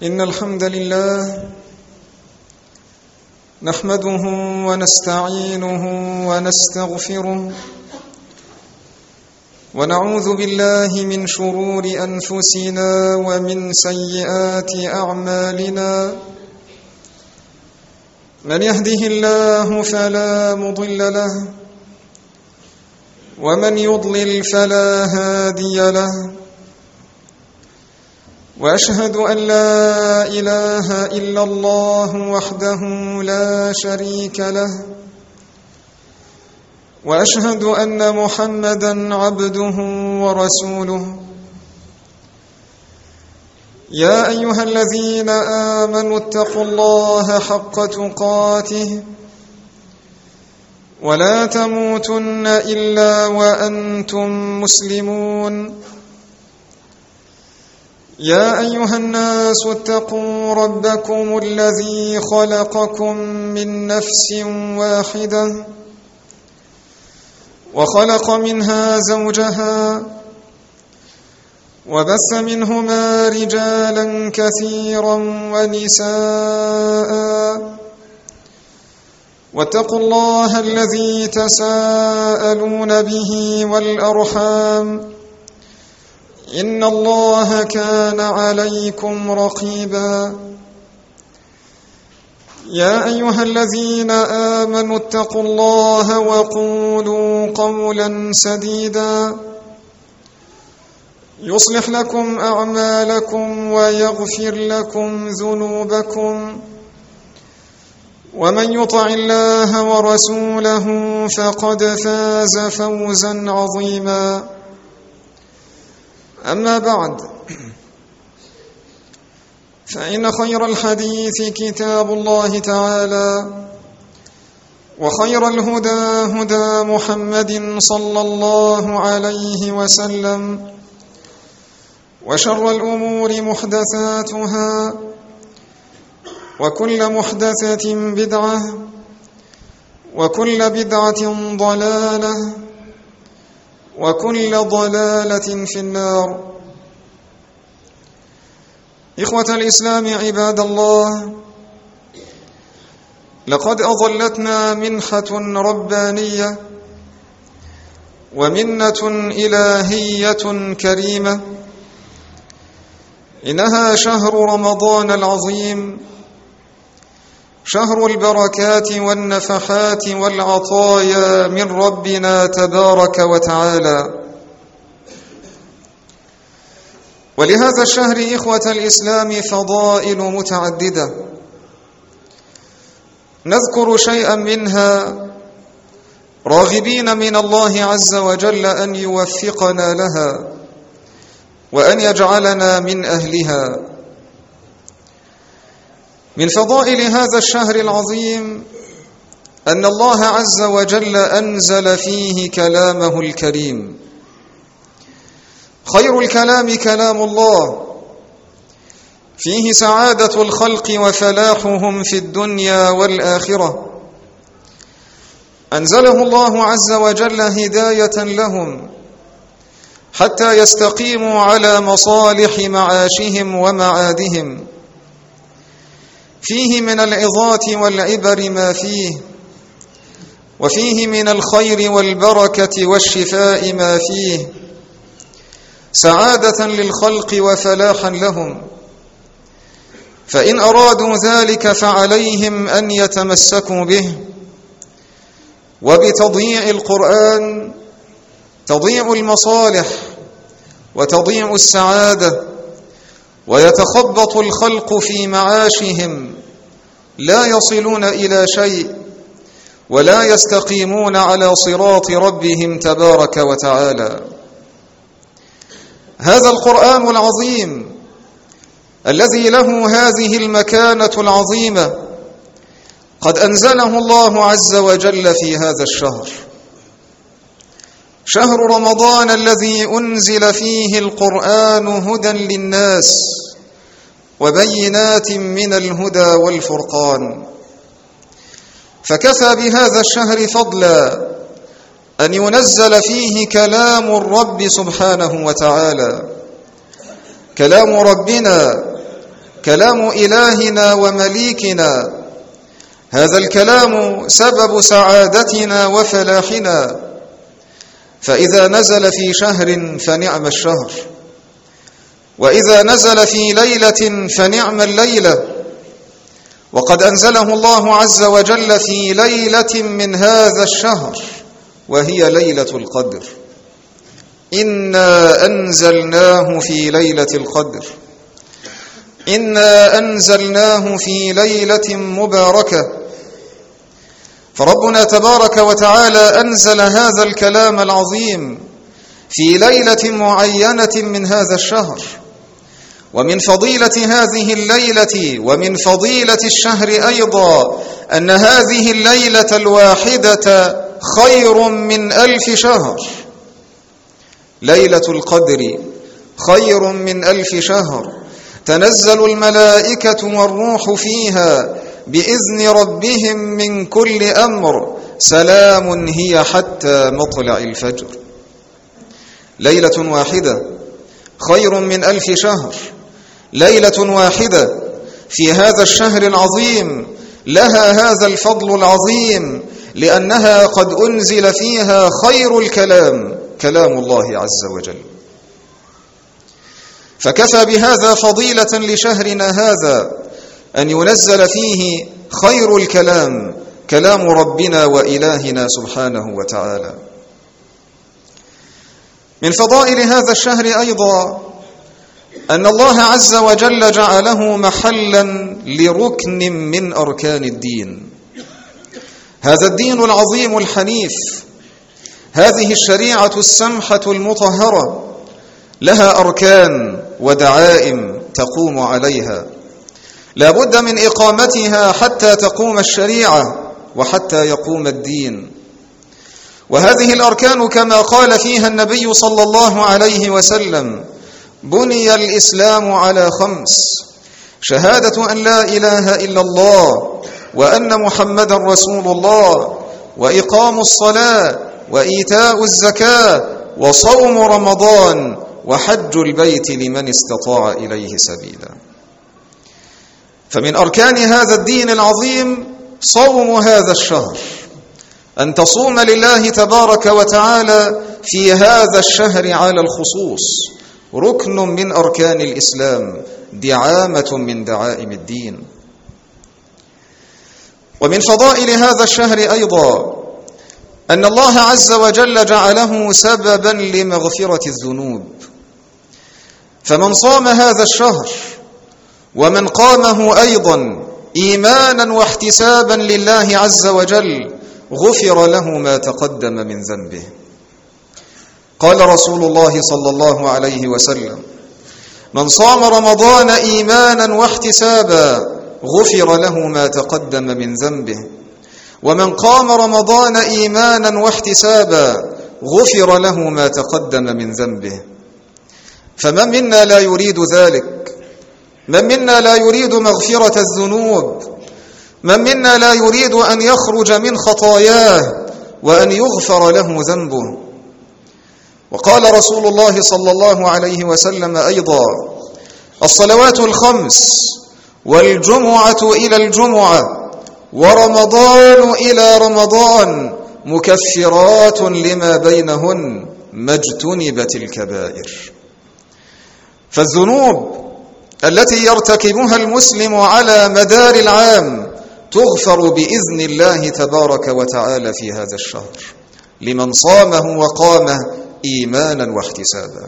إن الحمد لله نحمده ونستعينه ونستغفره ونعوذ بالله من شرور أنفسنا ومن سيئات أعمالنا. من يهده الله فلا مضل له ومن يضلل فلا هادي له، وأشهد أن لا إله إلا الله وحده لا شريك له، وأشهد أن محمدًا عبده ورسوله. يا أيها الذين آمنوا اتقوا الله حق تقاته ولا تموتن إلا وأنتم مسلمون. يا أيها الناس اتقوا ربكم الذي خلقكم من نفس واحدة وخلق منها زوجها وبث منهما رجالا كثيرا ونساء، واتقوا الله الذي تساءلون به والأرحام إن الله كان عليكم رقيبا. يا أيها الذين آمنوا اتقوا الله وقولوا قولا سديدا يصلح لكم أعمالكم ويغفر لكم ذنوبكم، ومن يطع الله ورسوله فقد فاز فوزا عظيما. أما بعد، فإن خير الحديث كتاب الله تعالى، وخير الهدى هدى محمد صلى الله عليه وسلم، وشر الأمور محدثاتها، وكل محدثة بدعة، وكل بدعة ضلالة، وكل ضلالة في النار. إخوة الإسلام عباد الله، لقد أظلتنا منحة ربانية ومنة إلهية كريمة، إنها شهر رمضان العظيم، شهر البركات والنفحات والعطايا من ربنا تبارك وتعالى. ولهذا الشهر إخوة الإسلام فضائل متعددة، نذكر شيئا منها راغبين من الله عز وجل أن يوفقنا لها وأن يجعلنا من أهلها. من فضائل هذا الشهر العظيم أن الله عز وجل أنزل فيه كلامه الكريم. خير الكلام كلام الله، فيه سعادة الخلق وفلاحهم في الدنيا والآخرة. أنزله الله عز وجل هداية لهم حتى يستقيموا على مصالح معاشهم ومعادهم. فيه من العظات والعبر ما فيه، وفيه من الخير والبركة والشفاء ما فيه، سعادة للخلق وفلاحا لهم. فإن أرادوا ذلك فعليهم أن يتمسكوا به. وبتضييع القرآن تضيع المصالح وتضيع السعادة، ويتخبط الخلق في معاشهم، لا يصلون إلى شيء ولا يستقيمون على صراط ربهم تبارك وتعالى. هذا القرآن العظيم الذي له هذه المكانة العظيمة قد أنزله الله عز وجل في هذا الشهر، شهر رمضان الذي أنزل فيه القرآن هدى للناس وبينات من الهدى والفرقان. فكفى بهذا الشهر فضلا أن ينزل فيه كلام الرب سبحانه وتعالى، كلام ربنا كلام إلهنا ومليكنا. هذا الكلام سبب سعادتنا وفلاحنا، فإذا نزل في شهر فنعم الشهر، وإذا نزل في ليلة فنعم الليلة. وقد أنزله الله عز وجل في ليلة من هذا الشهر، وهي ليلة القدر. إنا أنزلناه في ليلة القدر، إنا أنزلناه في ليلة مباركة. فربنا تبارك وتعالى أنزل هذا الكلام العظيم في ليلة معينة من هذا الشهر. ومن فضيلة هذه الليلة ومن فضيلة الشهر أيضا أن هذه الليلة الواحدة خير من 1000 شهر. ليلة القدر خير من 1000 شهر، تنزل الملائكة والروح فيها بإذن ربهم من كل أمر، سلام هي حتى مطلع الفجر. ليلة واحدة خير من 1000 شهر، ليلة واحدة في هذا الشهر العظيم لها هذا الفضل العظيم، لأنها قد أنزل فيها خير الكلام، كلام الله عز وجل. فكفى بهذا فضيلة لشهرنا هذا أن ينزل فيه خير الكلام، كلام ربنا وإلهنا سبحانه وتعالى. من فضائل هذا الشهر أيضا أن الله عز وجل جعله محلا لركن من أركان الدين. هذا الدين العظيم الحنيف، هذه الشريعة السمحة المطهرة، لها أركان ودعائم تقوم عليها، لا بد من إقامتها حتى تقوم الشريعة وحتى يقوم الدين. وهذه الأركان كما قال فيها النبي صلى الله عليه وسلم: بني الإسلام على 5: شهادة أن لا إله إلا الله وأن محمدا رسول الله، وإقام الصلاة، وإيتاء الزكاة، وصوم رمضان، وحج البيت لمن استطاع إليه سبيلا. فمن أركان هذا الدين العظيم صوم هذا الشهر، أن تصوم لله تبارك وتعالى في هذا الشهر على الخصوص، ركن من أركان الإسلام، دعامة من دعائم الدين. ومن فضائل هذا الشهر أيضا أن الله عز وجل جعله سببا لمغفرة الذنوب. فمن صام هذا الشهر ومن قامه أيضا إيمانا واحتسابا لله عز وجل غفر له ما تقدم من ذنبه. قال رسول الله صلى الله عليه وسلم: من صام رمضان إيمانا واحتسابا غفر له ما تقدم من ذنبه، ومن قام رمضان إيمانا واحتسابا غفر له ما تقدم من ذنبه. فمن منا لا يريد ذلك؟ من منا لا يريد مغفرة الذنوب؟ من منا لا يريد أن يخرج من خطاياه وأن يغفر له ذنبه؟ وقال رسول الله صلى الله عليه وسلم أيضا: الصلوات 5 والجمعة إلى الجمعة ورمضان إلى رمضان مكفرات لما بينهن ما اجتنبت الكبائر. فالذنوب التي يرتكبها المسلم على مدار العام تغفر بإذن الله تبارك وتعالى في هذا الشهر لمن صامه وقامه إيمانا واحتسابا.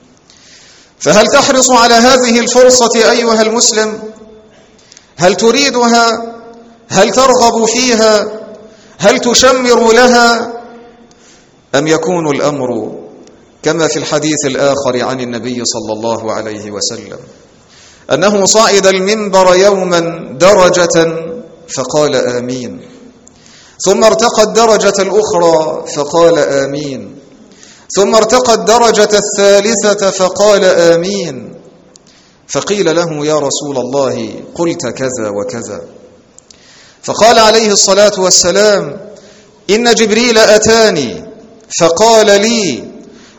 فهل تحرص على هذه الفرصة أيها المسلم؟ هل تريدها؟ هل ترغب فيها؟ هل تشمر لها؟ أم يكون الأمر كما في الحديث الآخر عن النبي صلى الله عليه وسلم أنه صعد المنبر يوما درجة فقال آمين، ثم ارتقى الدرجة الأخرى فقال آمين، ثم ارتقى الدرجة الثالثة فقال آمين، فقيل له: يا رسول الله قلت كذا وكذا، فقال عليه الصلاة والسلام: إن جبريل أتاني فقال لي: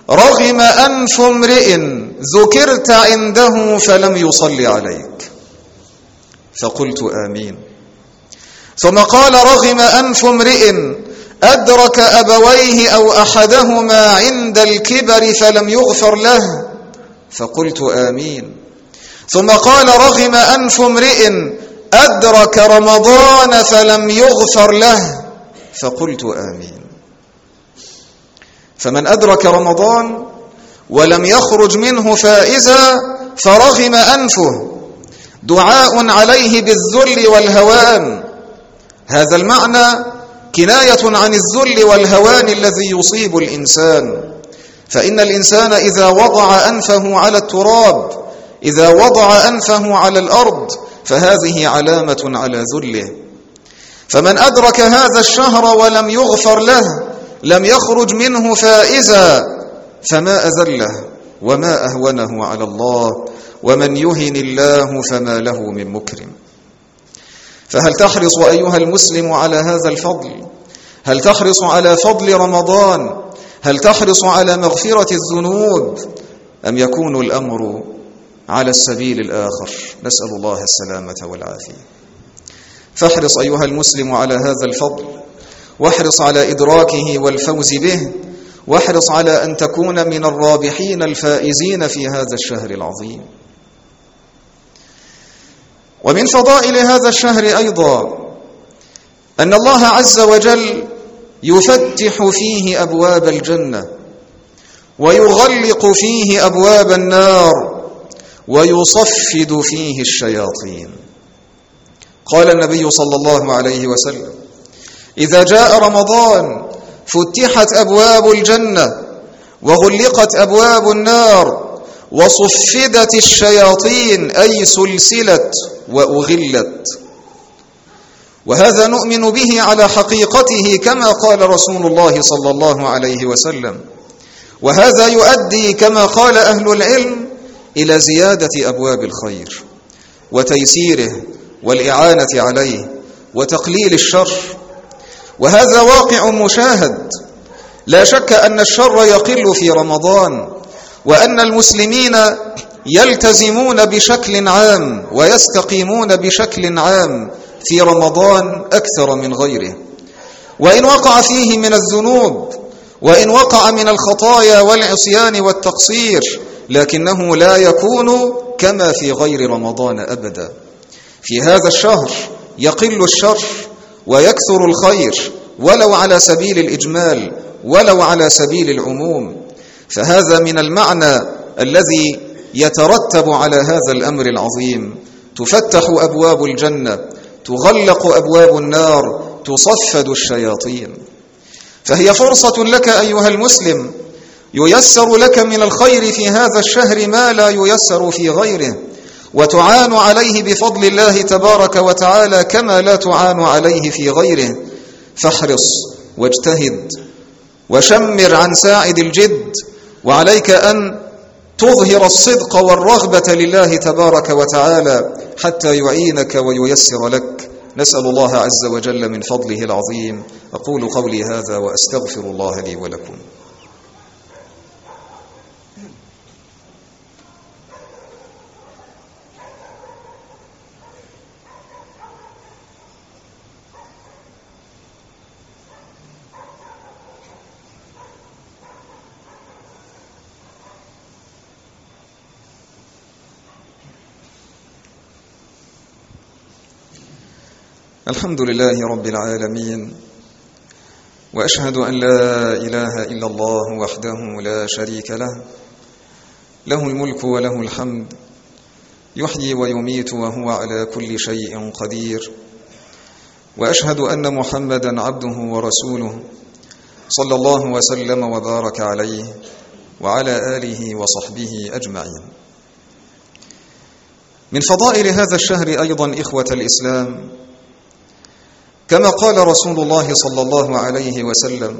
رغم أنف امرئ ذكرت عنده فلم يصلي عليك. فقلت آمين. ثم قال: رغم أنف امرئ أدرك أبويه أو أحدهما عند الكبر فلم يغفر له، فقلت آمين. ثم قال: رغم أنف امرئ أدرك رمضان فلم يغفر له، فقلت آمين. فمن أدرك رمضان ولم يخرج منه فائزا فرغم أنفه، دعاء عليه بالذل والهوان. هذا المعنى كناية عن الذل والهوان الذي يصيب الإنسان، فإن الإنسان إذا وضع أنفه على التراب، إذا وضع أنفه على الأرض، فهذه علامة على ذله. فمن أدرك هذا الشهر ولم يغفر له لم يخرج منه فائزا، فما أذله وما أهونه على الله، ومن يهن الله فما له من مكرم. فهل تحرص أيها المسلم على هذا الفضل؟ هل تحرص على فضل رمضان؟ هل تحرص على مغفرة الذنوب؟ أم يكون الأمر على السبيل الآخر؟ نسأل الله السلامة والعافية. فاحرص أيها المسلم على هذا الفضل، واحرص على إدراكه والفوز به، واحرص على أن تكون من الرابحين الفائزين في هذا الشهر العظيم. ومن فضائل هذا الشهر أيضا أن الله عز وجل يفتح فيه أبواب الجنة، ويغلق فيه أبواب النار، ويصفد فيه الشياطين. قال النبي صلى الله عليه وسلم: إذا جاء رمضان فتحت أبواب الجنة، وغلقت أبواب النار، وصفدت الشياطين، أي سلسلت وأغلت. وهذا نؤمن به على حقيقته كما قال رسول الله صلى الله عليه وسلم، وهذا يؤدي كما قال أهل العلم إلى زيادة أبواب الخير وتيسيره والإعانة عليه وتقليل الشر. وهذا واقع مشاهد، لا شك أن الشر يقل في رمضان، وأن المسلمين يلتزمون بشكل عام ويستقيمون بشكل عام في رمضان أكثر من غيره. وإن وقع فيه من الذنوب، وإن وقع من الخطايا والعصيان والتقصير، لكنه لا يكون كما في غير رمضان أبدا. في هذا الشهر يقل الشر ويكثر الخير، ولو على سبيل الإجمال ولو على سبيل العموم. فهذا من المعنى الذي يترتب على هذا الأمر العظيم: تفتح أبواب الجنة، تغلق أبواب النار، تصفد الشياطين. فهي فرصة لك أيها المسلم، ييسر لك من الخير في هذا الشهر ما لا ييسر في غيره، وتعان عليه بفضل الله تبارك وتعالى كما لا تعان عليه في غيره. فاحرص واجتهد وشمر عن ساعد الجد، وعليك أن تظهر الصدق والرغبة لله تبارك وتعالى حتى يعينك وييسر لك. نسأل الله عز وجل من فضله العظيم. أقول قولي هذا وأستغفر الله لي ولكم. الحمد لله رب العالمين، وأشهد أن لا إله إلا الله وحده لا شريك له، له الملك وله الحمد، يحيي ويميت وهو على كل شيء قدير. وأشهد أن محمدا عبده ورسوله صلى الله وسلم وبارك عليه وعلى آله وصحبه أجمعين. من فضائل هذا الشهر أيضا إخوة الإسلام، كما قال رسول الله صلى الله عليه وسلم: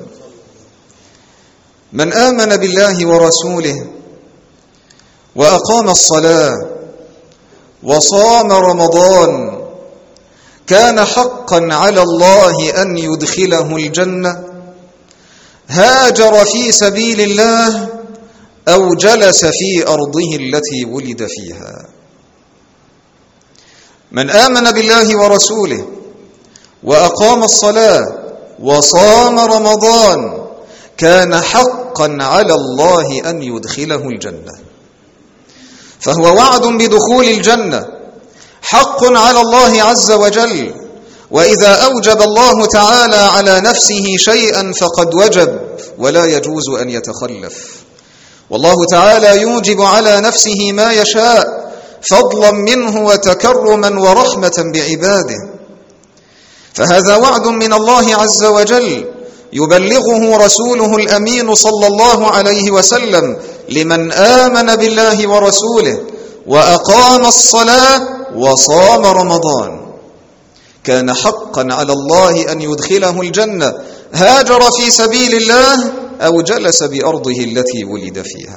من آمن بالله ورسوله وأقام الصلاة وصام رمضان كان حقا على الله أن يدخله الجنة، هاجر في سبيل الله أو جلس في أرضه التي ولد فيها. من آمن بالله ورسوله وأقام الصلاة وصام رمضان كان حقا على الله أن يدخله الجنة. فهو وعد بدخول الجنة، حق على الله عز وجل، وإذا أوجب الله تعالى على نفسه شيئا فقد وجب ولا يجوز أن يتخلف. والله تعالى يوجب على نفسه ما يشاء فضلا منه وتكرما ورحمة بعباده. فهذا وعد من الله عز وجل يبلغه رسوله الأمين صلى الله عليه وسلم لمن آمن بالله ورسوله وأقام الصلاة وصام رمضان. كان حقا على الله أن يدخله الجنة، هاجر في سبيل الله أو جلس بأرضه التي ولد فيها.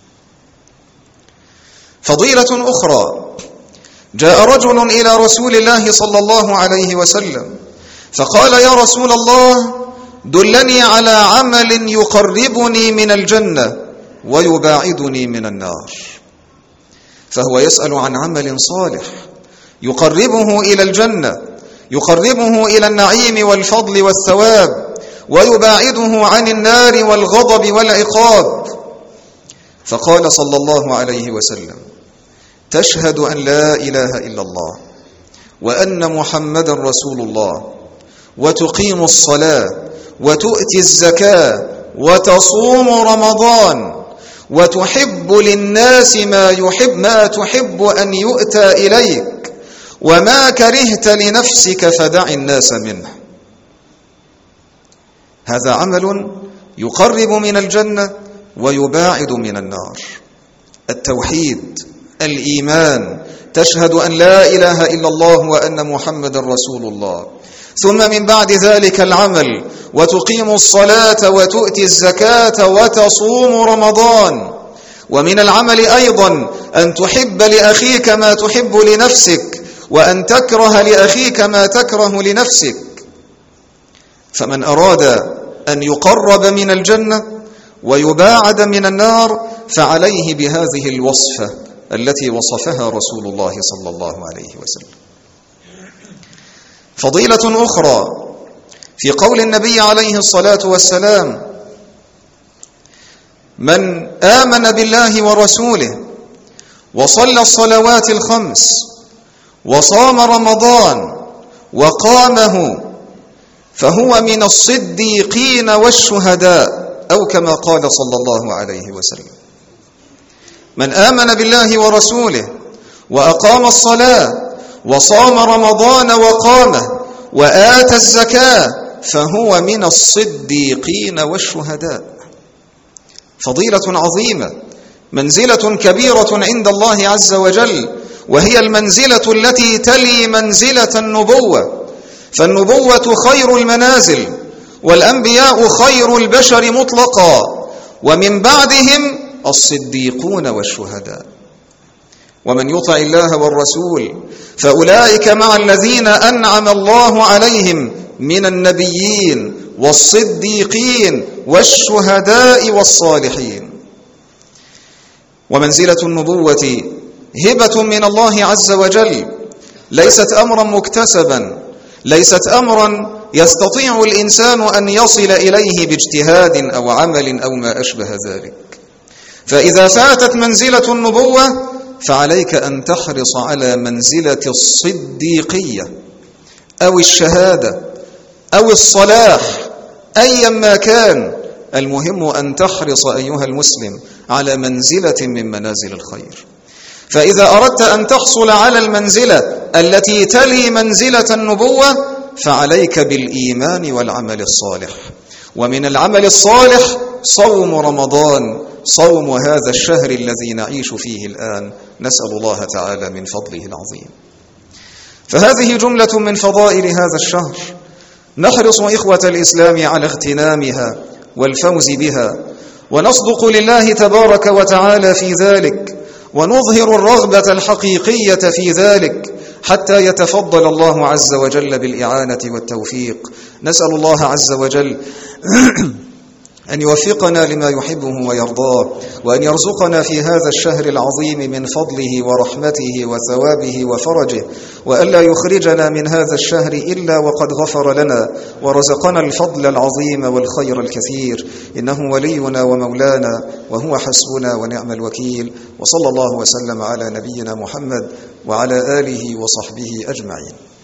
فضيلة أخرى: جاء رجل إلى رسول الله صلى الله عليه وسلم فقال: يا رسول الله، دلني على عمل يقربني من الجنة ويباعدني من النار. فهو يسأل عن عمل صالح يقربه إلى الجنة، يقربه إلى النعيم والفضل والثواب، ويباعده عن النار والغضب والعقاب. فقال صلى الله عليه وسلم: تشهد أن لا إله إلا الله وأن محمدا رسول الله، وتقيم الصلاة، وتؤتي الزكاة، وتصوم رمضان، وتحب للناس ما تحب أن يؤتى إليك، وما كرهت لنفسك فدع الناس منه. هذا عمل يقرب من الجنة ويباعد من النار. التوحيد، الإيمان، تشهد أن لا إله إلا الله وأن محمد رسول الله، ثم من بعد ذلك العمل، وتقيم الصلاة وتؤتي الزكاة وتصوم رمضان. ومن العمل أيضا أن تحب لأخيك ما تحب لنفسك، وأن تكره لأخيك ما تكره لنفسك. فمن أراد أن يقرب من الجنة ويباعد من النار فعليه بهذه الوصفة التي وصفها رسول الله صلى الله عليه وسلم. فضيلة أخرى في قول النبي عليه الصلاة والسلام: من آمن بالله ورسوله وصلى الصلوات الخمس وصام رمضان وقامه فهو من الصديقين والشهداء، أو كما قال صلى الله عليه وسلم. من آمن بالله ورسوله وأقام الصلاة وصام رمضان وقامه وآتى الزكاة فهو من الصديقين والشهداء. فضيلة عظيمة، منزلة كبيرة عند الله عز وجل، وهي المنزلة التي تلي منزلة النبوة. فالنبوة خير المنازل، والأنبياء خير البشر مطلقا، ومن بعدهم الصديقون والشهداء. ومن يطع الله والرسول فأولئك مع الذين أنعم الله عليهم من النبيين والصديقين والشهداء والصالحين. ومنزلة النبوة هبة من الله عز وجل، ليست أمرا مكتسبا، ليست أمرا يستطيع الإنسان أن يصل إليه باجتهاد أو عمل أو ما أشبه ذلك. فإذا فاتت منزلة النبوة فعليك أن تحرص على منزلة الصديقية أو الشهادة أو الصلاح أيا ما كان. المهم أن تحرص أيها المسلم على منزلة من منازل الخير. فإذا أردت أن تحصل على المنزلة التي تلي منزلة النبوة فعليك بالإيمان والعمل الصالح. ومن العمل الصالح صوم رمضان، صوم هذا الشهر الذي نعيش فيه الآن، نسأل الله تعالى من فضله العظيم. فهذه جملة من فضائل هذا الشهر، نحرص إخوة الإسلام على اغتنامها والفوز بها، ونصدق لله تبارك وتعالى في ذلك، ونظهر الرغبة الحقيقية في ذلك حتى يتفضل الله عز وجل بالإعانة والتوفيق. نسأل الله عز وجل أن يوفقنا لما يحبه ويرضاه، وأن يرزقنا في هذا الشهر العظيم من فضله ورحمته وثوابه وفرجه، وألا يخرجنا من هذا الشهر إلا وقد غفر لنا ورزقنا الفضل العظيم والخير الكثير، إنه ولينا ومولانا وهو حسبنا ونعم الوكيل. وصلى الله وسلم على نبينا محمد وعلى آله وصحبه أجمعين.